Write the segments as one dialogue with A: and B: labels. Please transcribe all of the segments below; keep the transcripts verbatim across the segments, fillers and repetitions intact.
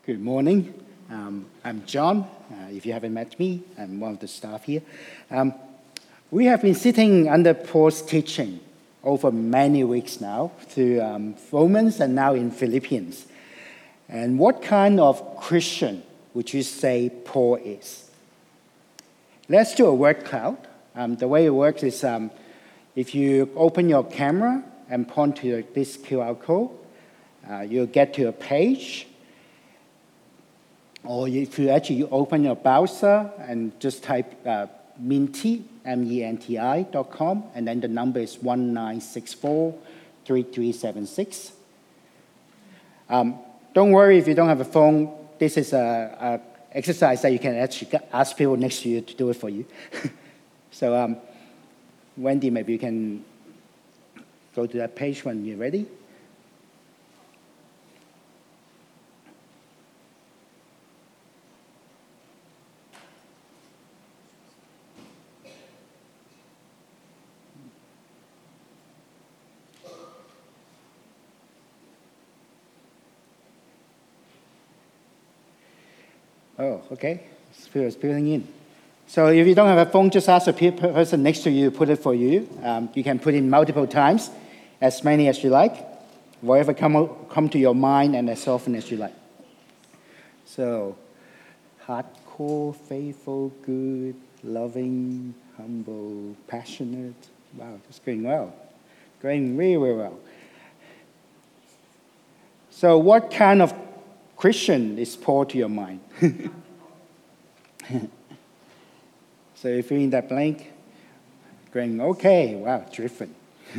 A: Good morning. Um, I'm John. Uh, if you haven't met me, I'm one of the staff here. Um, we have been sitting under Paul's teaching over many weeks now through um, Romans and now in Philippians. And what kind of Christian would you say Paul is? Let's do a word cloud. Um, the way it works is um, if you open your camera and point to this Q R code, uh, you'll get to a page. Or if you actually open your browser and just type uh, Menti, M E N T I dot com, and then the number is one nine six four, three three seven six. Um, don't worry if you don't have a phone. This is an exercise that you can actually ask people next to you to do it for you. so, um, Wendy, maybe you can go to that page when you're ready. Oh, okay. It's filling in. So if you don't have a phone, just ask the person next to you to put it for you. Um, you can put in multiple times, as many as you like, whatever come, come to your mind and as often as you like. So, hardcore, faithful, good, loving, humble, passionate. Wow, it's going well. Going really, really well. So what kind of Christian is Paul to your mind? So if you're in that blank, going, okay, wow, driven.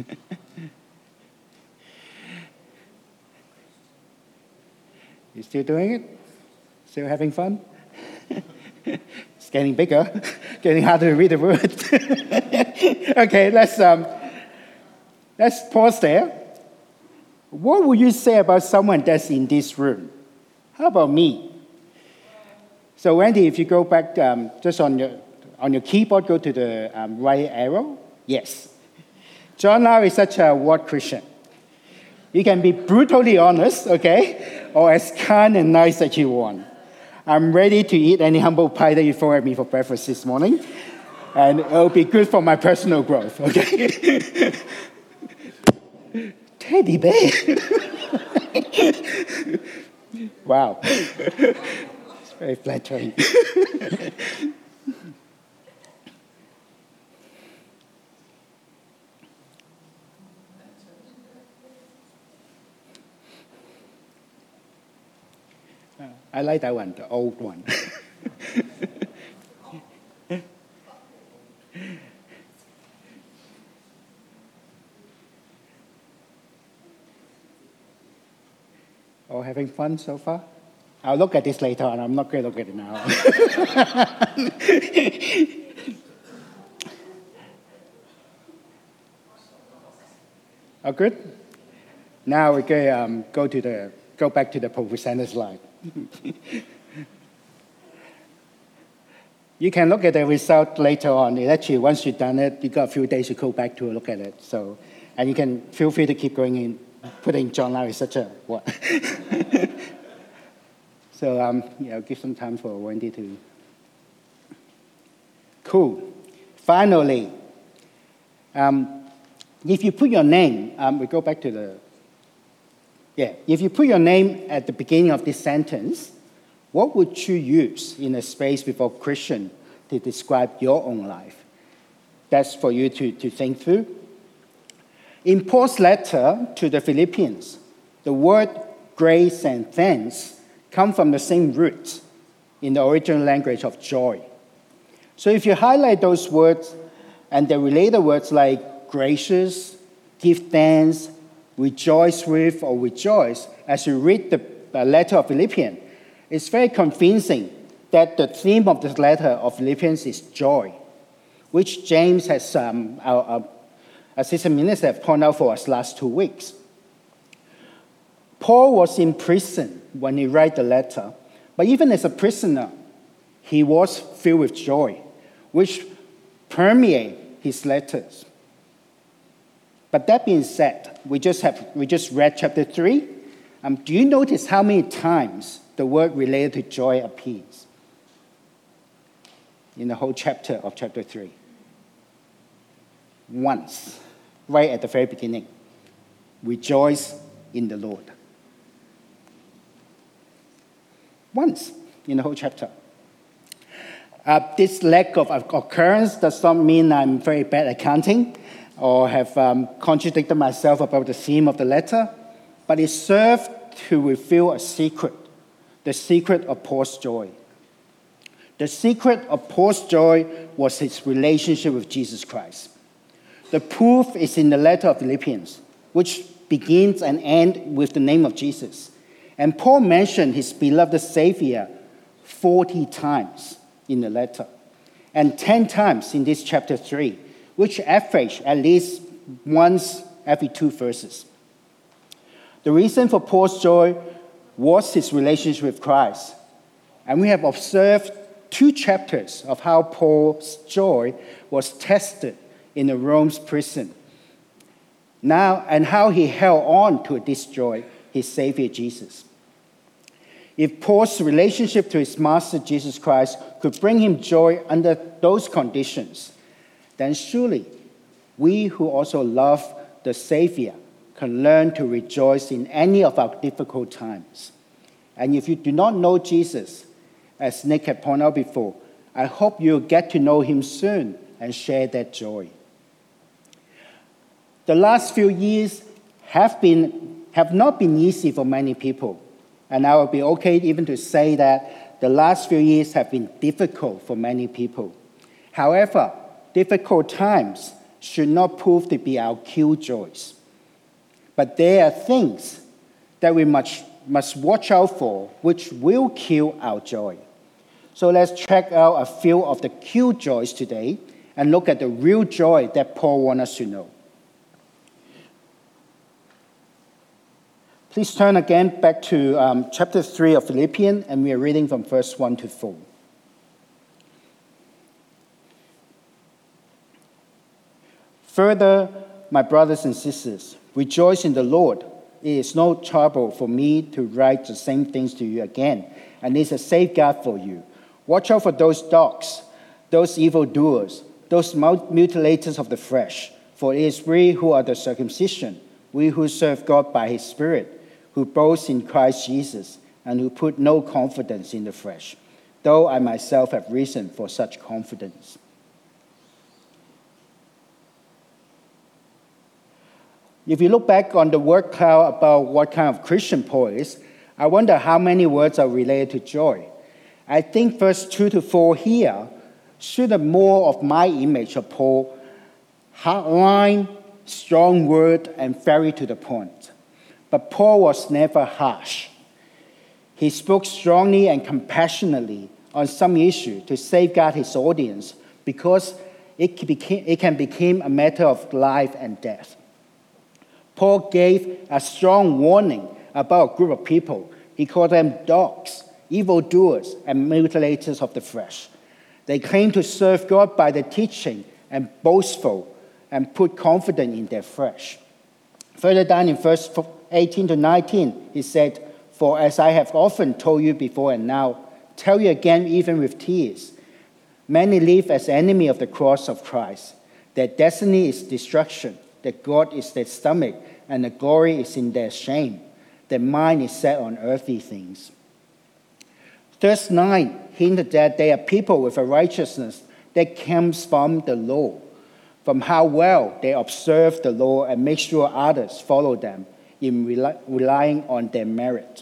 A: You still doing it? Still having fun? It's getting bigger, getting harder to read the words. Okay, let's, um, let's pause there. What would you say about someone that's in this room? How about me? So Wendy, if you go back um, just on your on your keyboard, go to the um, right arrow. Yes. John now is such a what Christian? You can be brutally honest, okay, or as kind and nice as you want. I'm ready to eat any humble pie that you throw at me for breakfast this morning, and it'll be good for my personal growth, okay? Teddy bear. Wow. It's very flattering. I like that one, the old one. All having fun so far? I'll look at this later on. I'm not going to look at it now. Oh, good. Now we go um, go to the go back to the presenter slide. You can look at the result later on. It actually, once you've done it, you got a few days to go back to look at it. So, and you can feel free to keep going in, putting John Larry such a what. So, um, you know, give some time for Wendy to. Cool. Finally, um, if you put your name, um, we go back to the. Yeah, if you put your name at the beginning of this sentence, what would you use in a space before Christian to describe your own life? That's for you to, to think through. In Paul's letter to the Philippians, the word grace and thanks come from the same root in the original language of joy. So if you highlight those words and the related words like gracious, give thanks, rejoice with, or rejoice, as you read the letter of Philippians, it's very convincing that the theme of this letter of Philippians is joy, which James has, um, our, our assistant minister, have pointed out for us last two weeks. Paul was in prison when he wrote the letter, but even as a prisoner, he was filled with joy, which permeate his letters. But that being said, we just have we just read chapter three. Um, do you notice how many times the word related to joy appears in the whole chapter of chapter three. Once, right at the very beginning, rejoice in the Lord. Once in the whole chapter. Uh, this lack of occurrence does not mean I'm very bad at counting or have um, contradicted myself about the theme of the letter, but it served to reveal a secret, the secret of Paul's joy. The secret of Paul's joy was his relationship with Jesus Christ. The proof is in the letter of Philippians, which begins and ends with the name of Jesus. And Paul mentioned his beloved Savior forty times in the letter, and ten times in this chapter three, which average at least once every two verses. The reason for Paul's joy was his relationship with Christ. And we have observed two chapters of how Paul's joy was tested in the Rome's prison. Now, and how he held on to this joy, his Savior Jesus. If Paul's relationship to his Master Jesus Christ could bring him joy under those conditions, then surely we who also love the Savior can learn to rejoice in any of our difficult times. And if you do not know Jesus, as Nick had pointed out before, I hope you'll get to know him soon and share that joy. The last few years have, been, have not been easy for many people. And I will be okay even to say that the last few years have been difficult for many people. However, difficult times should not prove to be our killjoys. But there are things that we must, must watch out for which will kill our joy. So let's check out a few of the killjoys today and look at the real joy that Paul wants us to know. Please turn again back to um, chapter three of Philippians, and we are reading from verse one to four. Further, my brothers and sisters, rejoice in the Lord. It is no trouble for me to write the same things to you again, and it is a safeguard for you. Watch out for those dogs, those evildoers, those mutilators of the flesh, for it is we who are the circumcision, we who serve God by his Spirit, who boast in Christ Jesus, and who put no confidence in the flesh, though I myself have reason for such confidence. If you look back on the word cloud about what kind of Christian Paul is, I wonder how many words are related to joy. I think verse two to four here should have more of my image of Paul, hardline, strong word, and very to the point. But Paul was never harsh. He spoke strongly and compassionately on some issue to safeguard his audience because it, became, it can become a matter of life and death. Paul gave a strong warning about a group of people. He called them dogs, evildoers, and mutilators of the flesh. They claim to serve God by their teaching and boastful and put confidence in their flesh. Further down in verse eighteen to nineteen, he said, "For as I have often told you before and now, tell you again even with tears, many live as enemy of the cross of Christ. Their destiny is destruction, their God is their stomach, and the glory is in their shame. Their mind is set on earthly things." Verse nine hinted that they are people with a righteousness that comes from the law, from how well they observe the law and make sure others follow them in relying on their merit.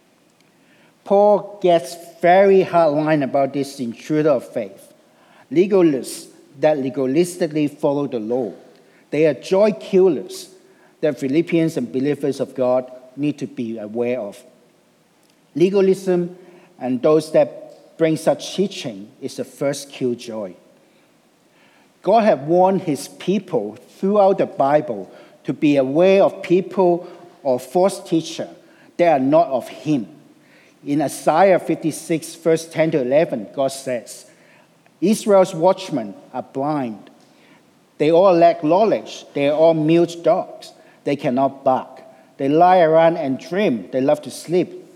A: Paul gets very hardline about this intruder of faith, legalists that legalistically follow the law. They are joy killers that Philippians and believers of God need to be aware of. Legalism and those that bring such teaching is the first killjoy. God has warned his people throughout the Bible to be aware of people or false teachers that are not of him. In Isaiah fifty-six, verse ten to eleven, God says, "Israel's watchmen are blind. They all lack knowledge. They are all mute dogs. They cannot bark. They lie around and dream. They love to sleep.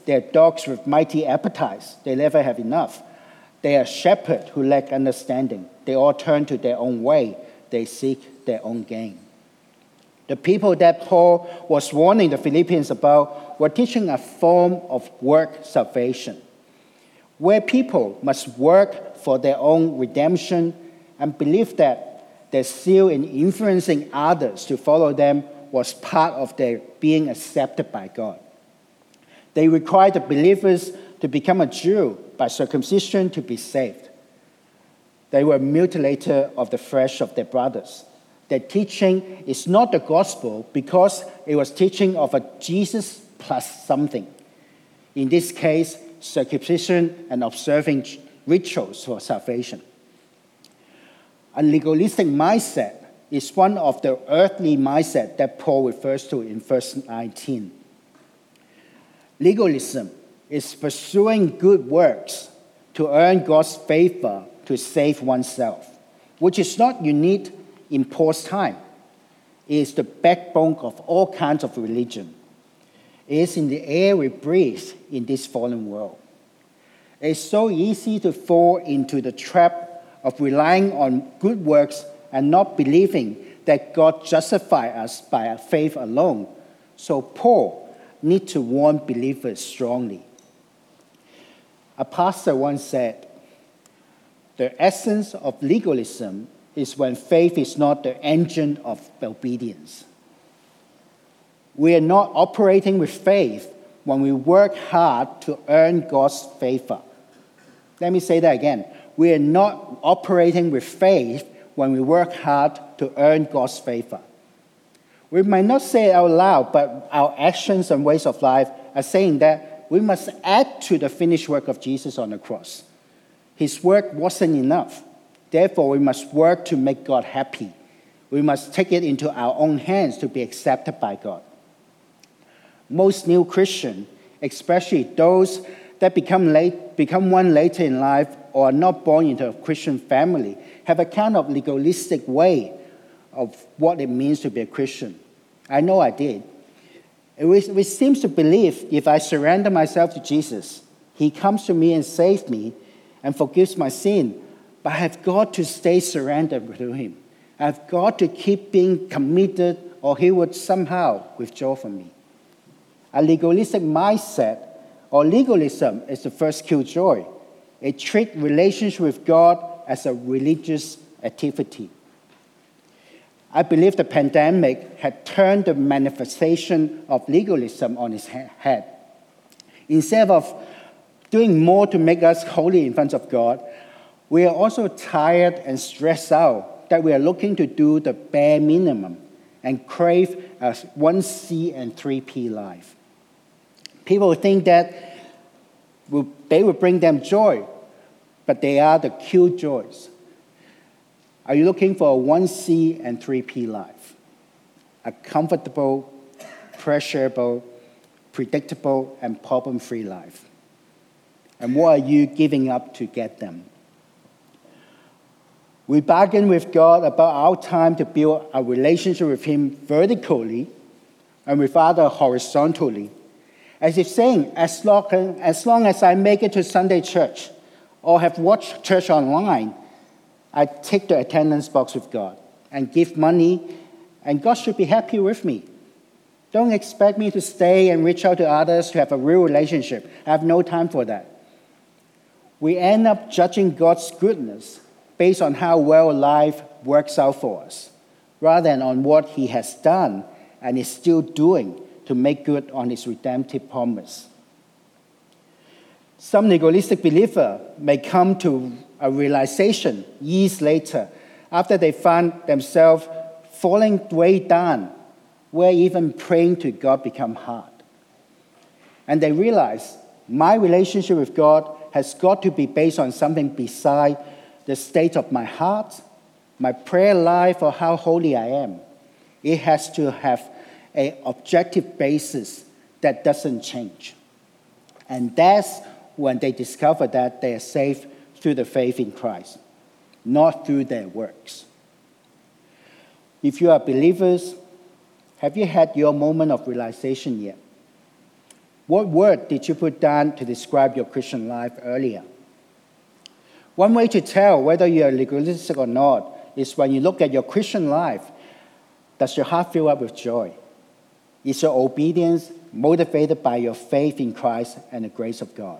A: They are dogs with mighty appetites. They never have enough. They are shepherds who lack understanding. They all turn to their own way. They seek their own gain. The people that Paul was warning the Philippians about were teaching a form of work salvation, where people must work for their own redemption and believe that their zeal in influencing others to follow them was part of their being accepted by God. They required the believers to become a Jew by circumcision to be saved. They were mutilators of the flesh of their brothers. Their teaching is not the gospel because it was teaching of a Jesus plus something. In this case, circumcision and observing rituals for salvation. A legalistic mindset is one of the earthly mindset that Paul refers to in verse nineteen. Legalism is pursuing good works to earn God's favor to save oneself, which is not unique in Paul's time. It is the backbone of all kinds of religion. It is in the air we breathe in this fallen world. It is so easy to fall into the trap of relying on good works and not believing that God justifies us by our faith alone. So Paul needs to warn believers strongly. A pastor once said, "The essence of legalism is when faith is not the engine of obedience." We are not operating with faith when we work hard to earn God's favor. Let me say that again. We are not operating with faith when we work hard to earn God's favor. We might not say it out loud, but our actions and ways of life are saying that we must add to the finished work of Jesus on the cross. His work wasn't enough. Therefore, we must work to make God happy. We must take it into our own hands to be accepted by God. Most new Christians, especially those that become, late, become one later in life or are not born into a Christian family, have a kind of legalistic way of what it means to be a Christian. I know I did. It seems to believe if I surrender myself to Jesus, he comes to me and saves me and forgives my sin. But I have got to stay surrendered to him. I have got to keep being committed or he would somehow withdraw from me. A legalistic mindset or legalism is the first killjoy. It treats relationship with God as a religious activity. I believe the pandemic had turned the manifestation of legalism on its head. Instead of doing more to make us holy in front of God, we are also tired and stressed out that we are looking to do the bare minimum and crave a one C and three P life. People think that they will bring them joy, but they are the killjoys. Are you looking for a one C and three P life? A comfortable, pleasurable, predictable, and problem-free life? And what are you giving up to get them? We bargain with God about our time to build a relationship with him vertically and with others horizontally, as if saying, as long, as long as I make it to Sunday church or have watched church online, I tick the attendance box with God and give money, and God should be happy with me. Don't expect me to stay and reach out to others to have a real relationship. I have no time for that. We end up judging God's goodness based on how well life works out for us, rather than on what he has done and is still doing to make good on his redemptive promise. Some legalistic believer may come to a realization years later after they find themselves falling way down, where even praying to God become hard. And they realize my relationship with God has got to be based on something beside the state of my heart, my prayer life, or how holy I am. It has to have an objective basis that doesn't change. And that's when they discover that they are saved through the faith in Christ, not through their works. If you are believers, have you had your moment of realization yet? What word did you put down to describe your Christian life earlier? One way to tell whether you are legalistic or not is when you look at your Christian life, does your heart fill up with joy? Is your obedience motivated by your faith in Christ and the grace of God?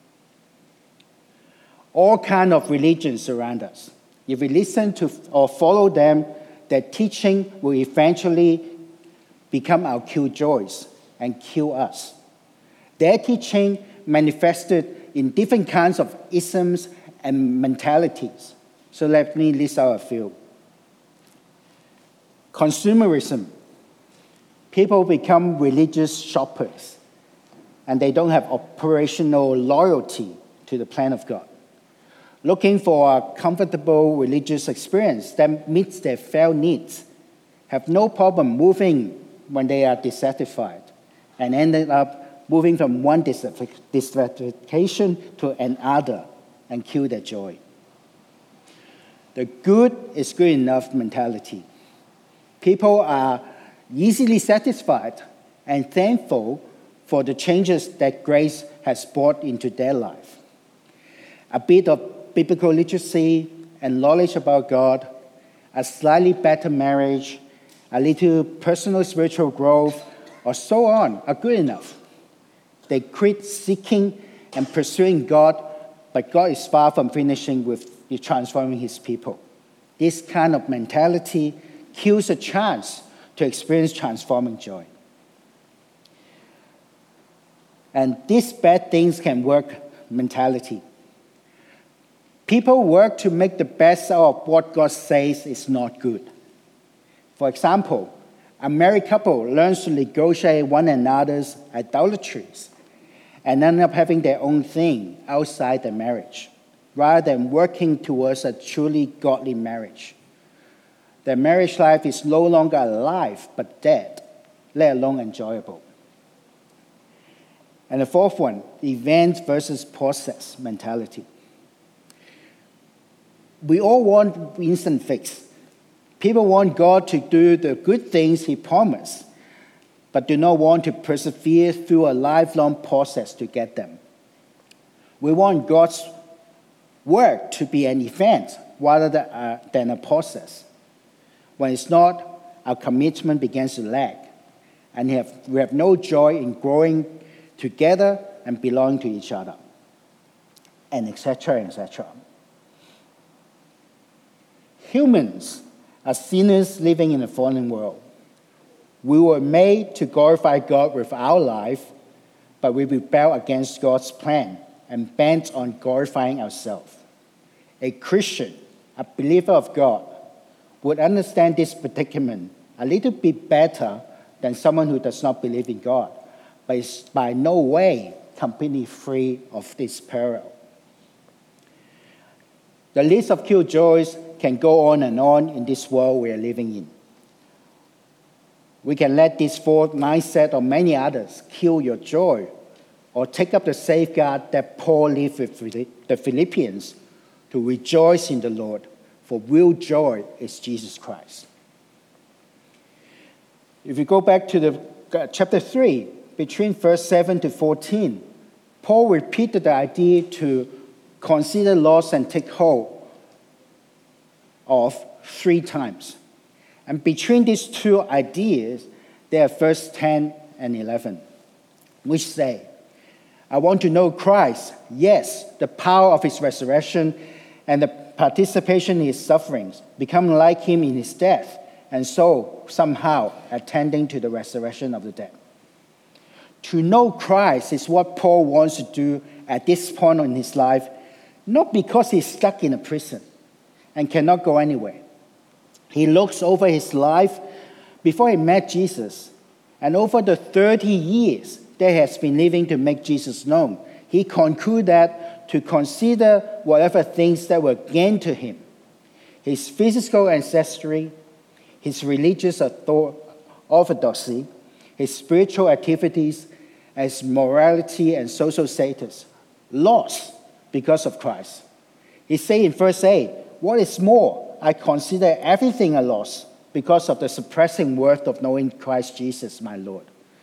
A: All kinds of religions surround us. If we listen to or follow them, their teaching will eventually become our killjoys and kill us. Their teaching manifested in different kinds of isms and mentalities. So let me list out a few. Consumerism. People become religious shoppers, and they don't have operational loyalty to the plan of God. Looking for a comfortable religious experience that meets their felt needs, have no problem moving when they are dissatisfied, and ended up moving from one dissatisfaction to another and kill their joy. The good is good enough mentality. People are easily satisfied and thankful for the changes that grace has brought into their life. A bit of biblical literacy and knowledge about God, a slightly better marriage, a little personal spiritual growth, or so on are good enough. They quit seeking and pursuing God, but God is far from finishing with transforming his people. This kind of mentality kills a chance to experience transforming joy. And these bad things can work mentality. People work to make the best out of what God says is not good. For example, a married couple learns to negotiate one another's idolatries and end up having their own thing outside the marriage, rather than working towards a truly godly marriage. Their marriage life is no longer alive, but dead, let alone enjoyable. And the fourth one, event versus process mentality. We all want instant fix. People want God to do the good things he promised, but do not want to persevere through a lifelong process to get them. We want God's work to be an event rather than a, than a process. When it's not, our commitment begins to lag, and we have, we have no joy in growing together and belonging to each other, and et cetera, et cetera. Humans are sinners living in a fallen world. We were made to glorify God with our life, but we rebel against God's plan and bent on glorifying ourselves. A Christian, a believer of God, would understand this predicament a little bit better than someone who does not believe in God, but is by no way completely free of this peril. The list of killjoys can go on and on in this world we are living in. We can let this fourth mindset or many others kill your joy, or take up the safeguard that Paul left with the Philippians to rejoice in the Lord, for real joy is Jesus Christ. If you go back to the uh, chapter three, between verse seven to fourteen, Paul repeated the idea to consider loss and take hold of three times. And between these two ideas, there are verse ten and eleven, which say, I want to know Christ, yes, the power of his resurrection and the participation in his sufferings, become like him in his death, and so somehow attending to the resurrection of the dead. To know Christ is what Paul wants to do at this point in his life, not because he's stuck in a prison and cannot go anywhere. He looks over his life before he met Jesus, and over the thirty years that he has been living to make Jesus known, he concluded that to consider whatever things that were gained to him, his physical ancestry, his religious orthodoxy, his spiritual activities, his morality and social status, lost because of Christ. He said in verse eight, what is more, I consider everything a loss because of the surpassing worth of knowing Christ Jesus, my Lord.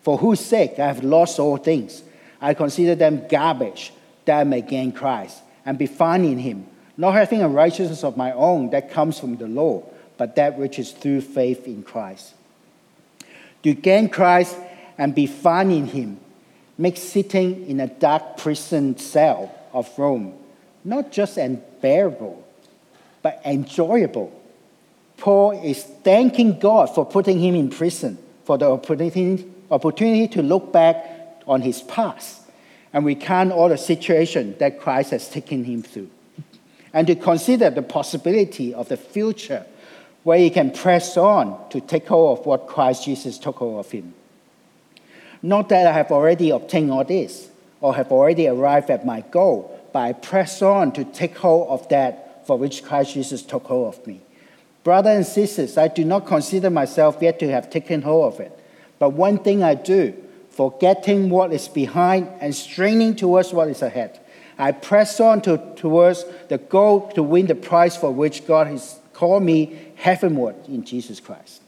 A: for whose sake I have lost all things. I consider them garbage, that I may gain Christ, and be found in him, not having a righteousness of my own that comes from the law, but that which is through faith in Christ. To gain Christ and be found in him makes sitting in a dark prison cell of Rome not just unbearable, but enjoyable. Paul is thanking God for putting him in prison, for the opportunity, opportunity to look back on his past and recount all the situations that Christ has taken him through, and to consider the possibility of the future where he can press on to take hold of what Christ Jesus took hold of him. Not that I have already obtained all this or have already arrived at my goal, but I press on to take hold of that for which Christ Jesus took hold of me. Brothers and sisters, I do not consider myself yet to have taken hold of it. But one thing I do, forgetting what is behind and straining towards what is ahead, I press on to, towards the goal to win the prize for which God has called me heavenward in Jesus Christ.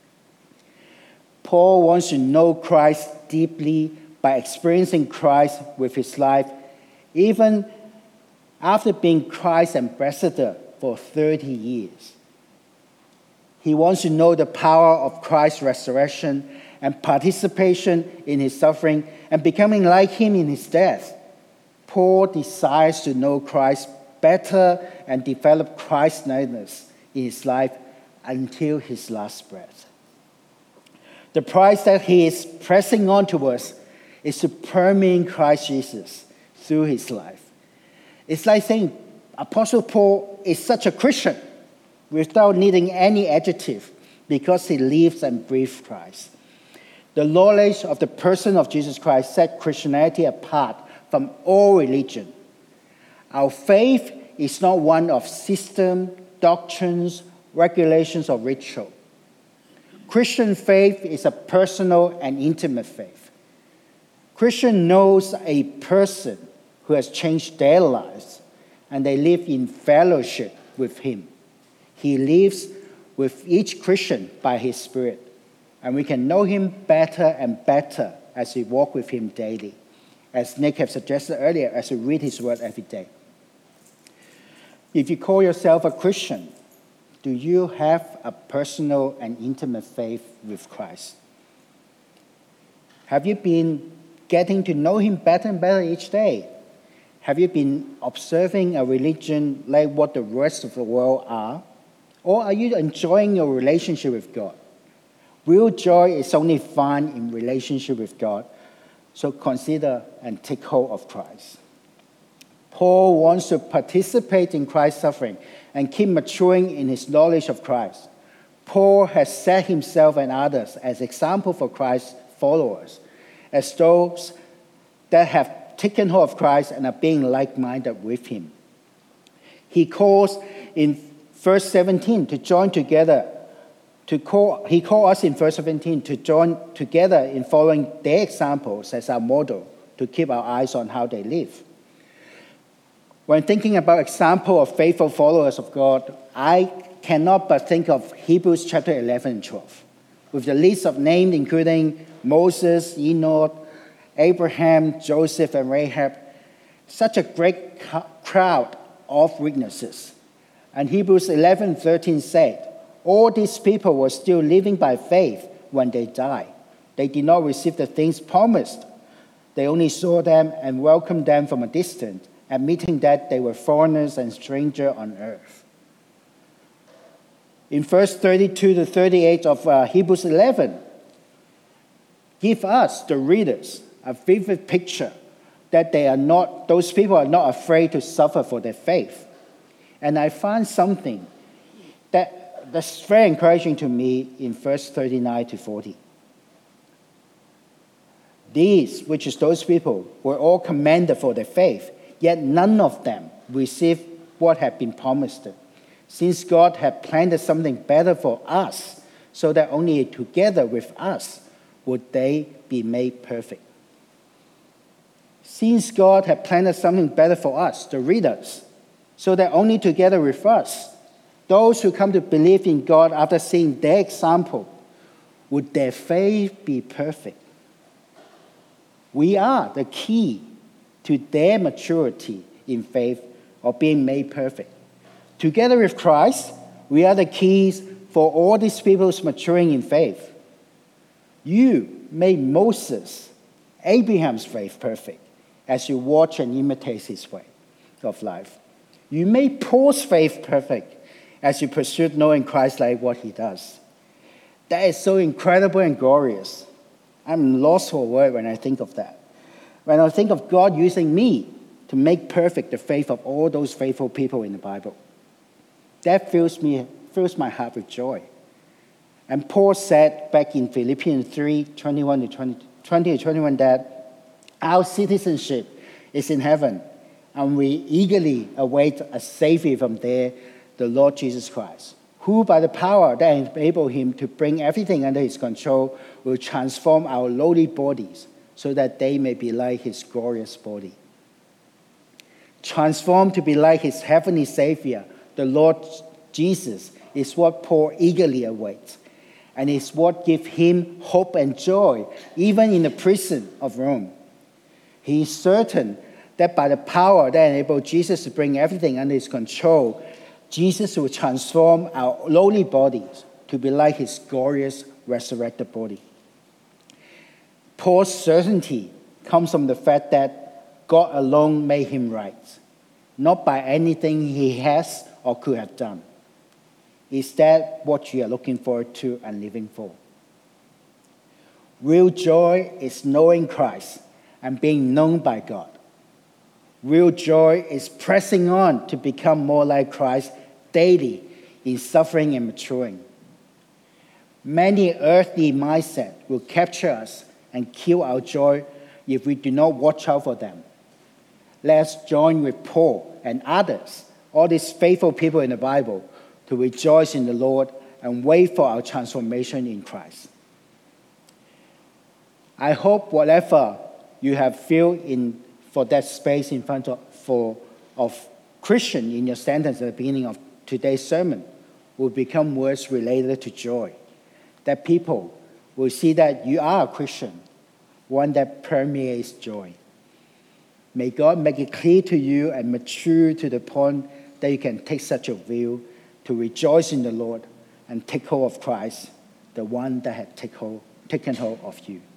A: Paul wants to know Christ deeply by experiencing Christ with his life, even after being Christ's ambassador for thirty years. He wants to know the power of Christ's resurrection and participation in his suffering and becoming like him in his death. Paul desires to know Christ better and develop Christ-likeness in his life until his last breath. The prize that he is pressing on towards is to permeate Christ Jesus through his life. It's like saying Apostle Paul is such a Christian without needing any adjective because he lives and breathes Christ. The knowledge of the person of Jesus Christ set Christianity apart from all religion. Our faith is not one of system, doctrines, regulations, or ritual. Christian faith is a personal and intimate faith. Christian knows a person who has changed their lives, and they live in fellowship with him. He lives with each Christian by his Spirit, and we can know him better and better as we walk with him daily, as Nick has suggested earlier, as we read his word every day. If you call yourself a Christian, do you have a personal and intimate faith with Christ? Have you been getting to know him better and better each day? Have you been observing a religion like what the rest of the world are? Or are you enjoying your relationship with God? Real joy is only found in relationship with God, so consider and take hold of Christ. Paul wants to participate in Christ's suffering and keep maturing in his knowledge of Christ. Paul has set himself and others as example for Christ's followers, as those that have taken hold of Christ and are being like-minded with him. He calls in verse seventeen to join together, to call, he called us in verse seventeen to join together in following their examples as our model, to keep our eyes on how they live. When thinking about example of faithful followers of God, I cannot but think of Hebrews chapter eleven and twelve, with the list of names including Moses, Enoch, Abraham, Joseph, and Rahab. Such a great crowd of witnesses. And Hebrews eleven thirteen said, all these people were still living by faith when they died. They did not receive the things promised. They only saw them and welcomed them from a distance, admitting that they were foreigners and strangers on earth. In verse thirty-two to thirty-eight of uh, Hebrews eleven, give us, the readers, a vivid picture that they are not, those people are not afraid to suffer for their faith. And I find something that, that's very encouraging to me in verse thirty-nine to forty. These, which is those people, were all commended for their faith, yet none of them received what had been promised them, since God had planned something better for us, so that only together with us would they be made perfect. Since God had planned something better for us, the readers, so that only together with us, those who come to believe in God after seeing their example, would their faith be perfect. We are the key to their maturity in faith or being made perfect. Together with Christ, we are the keys for all these people's maturing in faith. You made Moses, Abraham's faith perfect as you watch and imitate his way of life. You made Paul's faith perfect as you pursued knowing Christ like what he does. That is so incredible and glorious. I'm lost for words when I think of that. When I think of God using me to make perfect the faith of all those faithful people in the Bible, that fills me, fills my heart with joy. And Paul said back in Philippians three, twenty-one to twenty, twenty to twenty-one that our citizenship is in heaven, and we eagerly await a Savior from there, the Lord Jesus Christ, who by the power that enables him to bring everything under his control will transform our lowly bodies so that they may be like his glorious body. Transformed to be like his heavenly Savior, the Lord Jesus, is what Paul eagerly awaits, and is what gives him hope and joy, even in the prison of Rome. He is certain that by the power that enables Jesus to bring everything under his control, Jesus will transform our lowly bodies to be like his glorious resurrected body. Paul's certainty comes from the fact that God alone made him right, not by anything he has or could have done. Is that what you are looking forward to and living for? Real joy is knowing Christ and being known by God. Real joy is pressing on to become more like Christ daily in suffering and maturing. Many earthly mindsets will capture us and kill our joy if we do not watch out for them. Let's join with Paul and others, all these faithful people in the Bible, to rejoice in the Lord and wait for our transformation in Christ. I hope whatever you have filled in for that space in front of, for, of Christian in your sentence at the beginning of today's sermon will become words related to joy. That people will see that you are a Christian, one that permeates joy. May God make it clear to you and mature to the point that you can take such a view to rejoice in the Lord and take hold of Christ, the one that had take hold, taken hold of you.